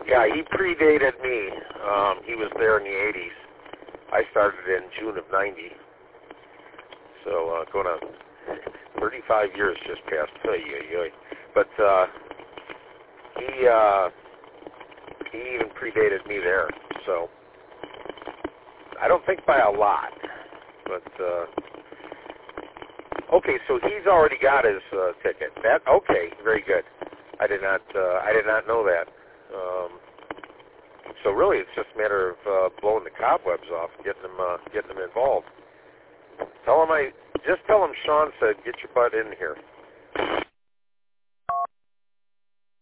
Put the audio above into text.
Yeah, he predated me. He was there in the 80s. I started in June of 90. So going on 35 years just passed. But he even predated me there. So I don't think by a lot. But okay, so he's already got his ticket. Okay, very good. I did not know that. So really, it's just a matter of blowing the cobwebs off, getting them involved. Tell him Sean said, get your butt in here.